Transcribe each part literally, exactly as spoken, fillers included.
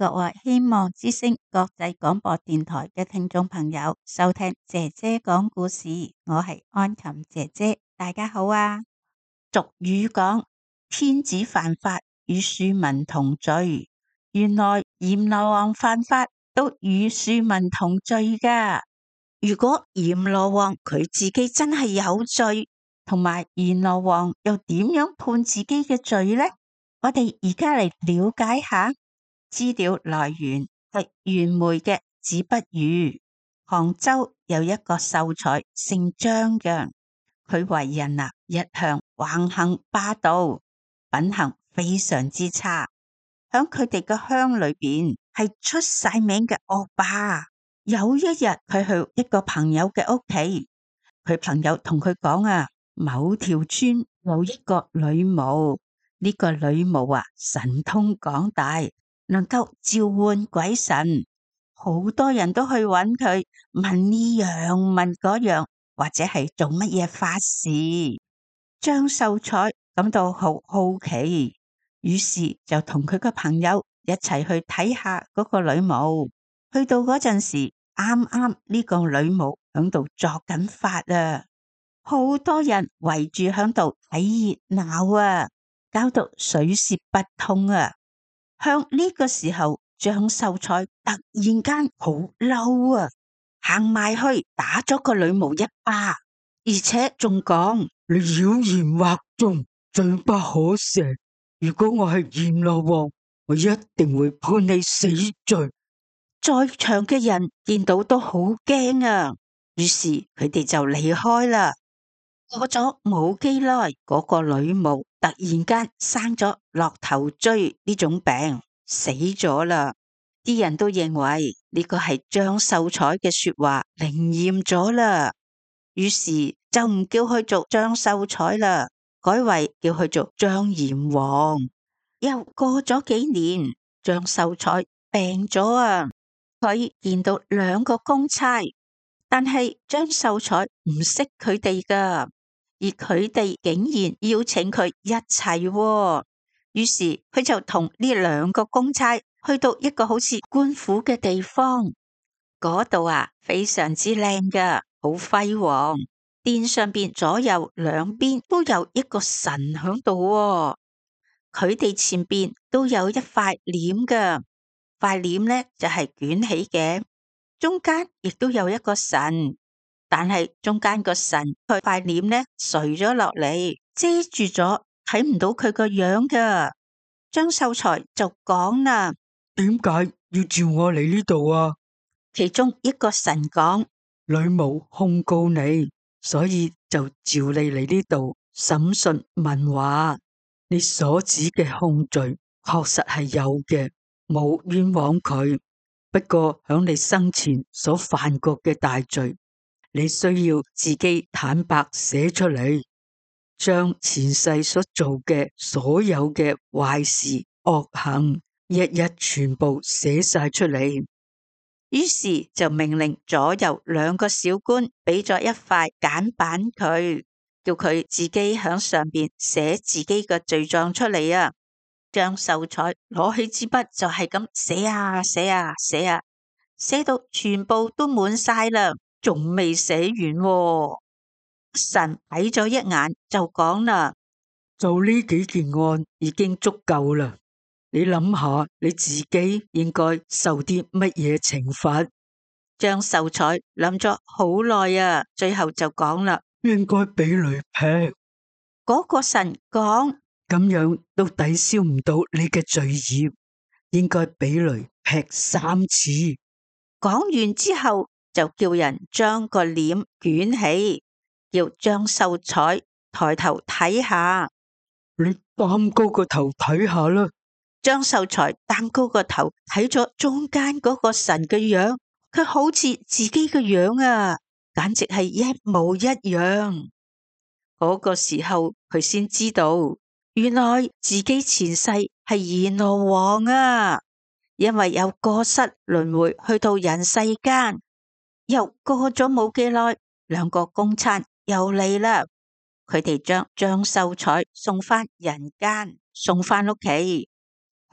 各位希望之聲國際廣播電台嘅聽眾朋友收聽姐姐講故事，我係安琴姐姐，大家好啊！俗語講天子犯法與庶民同罪，原來閻羅王犯法都與庶民同罪噶。如果閻羅王佢自己真係有罪，同埋閻羅王又點樣判自己嘅罪呢？我哋而家嚟了解下。資料來源係袁枚嘅《子不語》。杭州有一個秀才姓張嘅，佢為人啊一向橫行霸道，品行非常之差，響佢哋嘅鄉裏邊係出晒名嘅惡霸。有一日佢去一個朋友嘅屋企，佢朋友同佢講啊，某條村有一個女巫，呢、這個女巫啊神通廣大，能夠召喚鬼神，好多人都去揾佢問呢樣問嗰樣，或者係做乜嘢法事。張秀才感到好好奇，於是就同佢個朋友一齊去睇下嗰個女巫。去到嗰陣時，啱啱呢個女巫響度作緊法啊，好多人圍住響度睇熱鬧啊，搞到水泄不通啊。向呢個時候，張秀才突然間好嬲啊，行埋去打咗個女巫一巴，而且仲講：你妖言惑眾，罪不可赦。如果我係閻羅王，我一定會判你死罪。在場嘅人見到都好驚啊，於是佢哋就離開啦。過咗冇幾耐，嗰個女巫突然間生咗落頭疽呢種病，死咗啦。啲人都認為呢個係張秀才嘅說話靈驗咗啦，於是就唔叫佢做張秀才啦，改為叫佢做張閻王。又過咗幾年，張秀才病咗啊，佢見到兩個公差，但係張秀才唔識佢哋噶，而佢哋竟然邀請佢一齊喎，於是佢就同呢兩個公差去到一個好似官府嘅地方，嗰度啊非常之靚噶，好輝煌，殿上邊左右兩邊都有一個神響度喎，佢哋前邊都有一塊簾噶。塊簾呢就係捲起嘅，中間亦都有一個神，但係中間個神佢塊簾呢垂咗落嚟，遮住咗，睇唔到佢個樣噶。張秀才就講啦：點解要召我嚟呢度啊？其中一個神講：女巫控告你，所以就召你嚟呢度審訊問話。你所指嘅控罪確實係有嘅。冇冤枉佢，不過響你生前所犯過嘅大罪，你需要自己坦白寫出嚟，將前世所做嘅所有嘅壞事惡行，一一全部寫晒出嚟。於是就命令左右兩個小官俾咗一塊簡版佢，叫佢自己響上邊寫自己嘅罪狀出嚟啊。張秀才攞起支筆就係咁寫啊寫啊寫啊，寫到全部都滿晒啦，仲未寫完喎。神睇咗一眼就講啦：就呢幾件案已經足夠啦，你諗下你自己應該受啲乜嘢懲罰？張秀才諗咗好耐啊，最後就講啦：應該俾雷劈。嗰個神講：咁樣都抵消唔到你嘅罪孽，應該俾雷劈三次。講完之後，就叫人將個簾捲起，叫張秀才抬頭睇下。你擔高個頭睇下啦。張秀才擔高個頭睇咗中間嗰個神嘅樣，佢好似自己嘅樣啊，簡直係一模一樣。嗰個時候佢先知道，原來自己前世係閻羅王啊，因為有過失輪迴去到人世間，又過咗冇幾耐，兩個公差又嚟啦，佢哋將張秀才送翻人間，送翻屋企。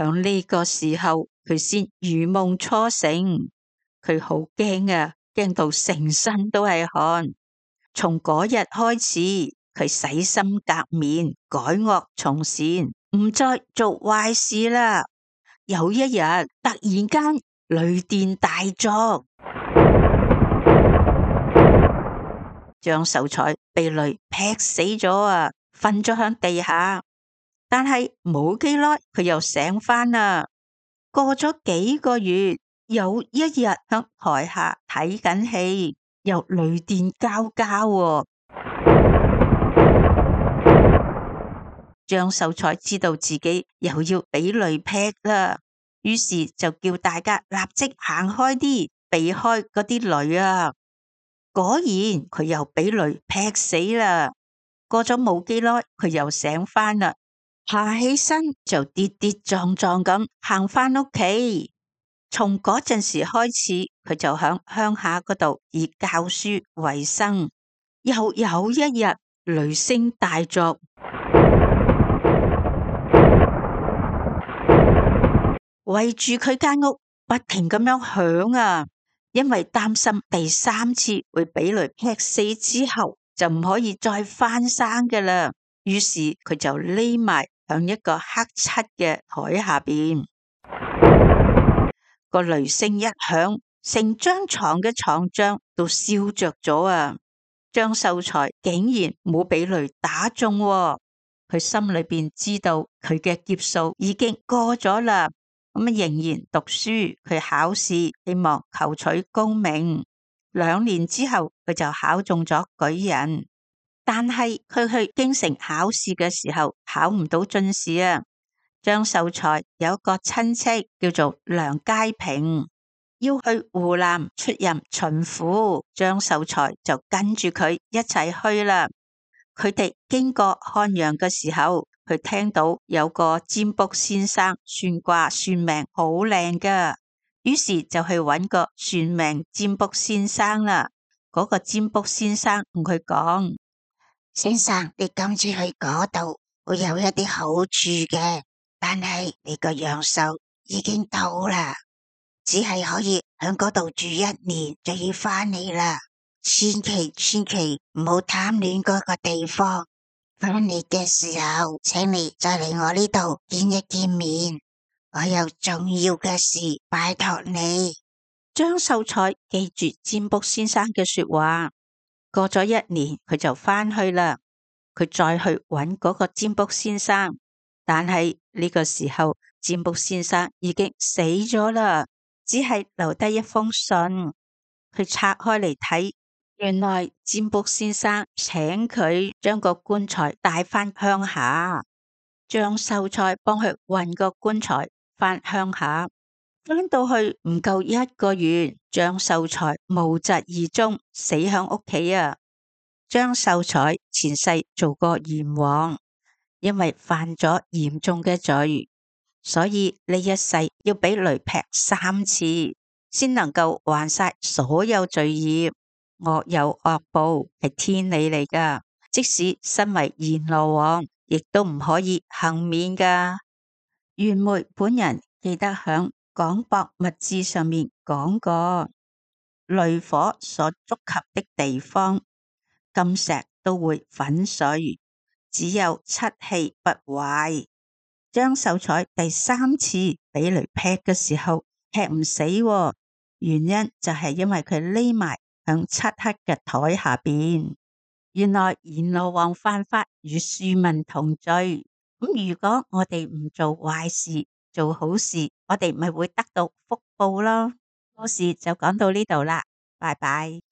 響呢個時候佢先如夢初醒，佢好驚啊，驚到成身都係汗。從嗰日開始，佢洗心革面，改惡從善，唔再做壞事啦。有一日突然間雷電大作，張秀才被雷劈死咗啊，瞓咗響地下。但係冇幾耐，佢又醒返啦。過咗幾個月，有一日響台下睇緊戲，又雷電交加喎。張秀才知道自己又要俾雷劈啦，於是就叫大家立即行開啲，避開嗰啲雷啊。果然佢又俾雷劈死啦。過咗冇幾耐，佢又醒返啦。爬起身就跌跌撞撞咁行返屋企。從嗰陣時開始，佢就響鄉下嗰度以教書為生。又有一日雷聲大作，圍住佢間屋不停咁樣響啊！因為擔心第三次會俾雷劈死之後就唔可以再翻生㗎啦，於是佢就匿埋響一個黑漆嘅台下邊。個雷聲一響，成張床嘅床帳都燒着咗啊！張秀才竟然冇俾雷打中喎，佢心裏邊知道佢嘅劫數已經過咗啦，咁啊仍然讀書，佢考試，希望求取功名。兩年之後，佢就考中咗舉人，但係佢去京城考試嘅時候考唔到進士啊。張秀才有一個親戚叫做梁階平，要去湖南出任巡撫，張秀才就跟住佢一齊去啦。佢哋經過漢陽嘅時候，佢聽到有個占卜先生算卦算命好靚噶，於是就去揾個算命占卜先生啦。嗰個占卜先生同佢講：先生，你今次去嗰度會有一啲好處嘅，但係你個陽壽已經到啦，只係可以喺嗰度住一年就要翻嚟啦。千祈千祈唔好貪戀嗰個地方，翻嚟嘅時候請你再嚟我呢度見一見面，我有重要嘅事拜託你。張秀才記住占卜先生嘅說話，過咗一年佢就翻去啦。佢再去揾嗰個占卜先生，但係呢個時候占卜先生已經死咗啦，只係留低一封信。佢拆開嚟睇，原來占卜先生請佢將個棺材帶返鄉下，張秀才幫佢運個棺材返鄉下。返到去唔夠一個月，張秀才無疾而終，死響屋企啊！張秀才前世做過閻王，因為犯咗嚴重嘅罪，所以呢一世要俾雷劈三次，先能夠還晒所有罪業。惡有惡報，係天理嚟噶，即使身為閻羅王，亦都唔可以幸免噶。袁枚本人記得響廣博物志上面講過，雷火所觸及的地方，金石都會粉碎，只有七氣不壞。張秀才第三次俾雷劈嘅時候劈唔死喎，原因就係因為佢匿埋響漆黑嘅台下邊。原來閻羅王犯法與庶民同罪，咁如果我哋唔做壞事，做好事，我哋咪會得到福報咯。故事就講到呢度啦，拜拜。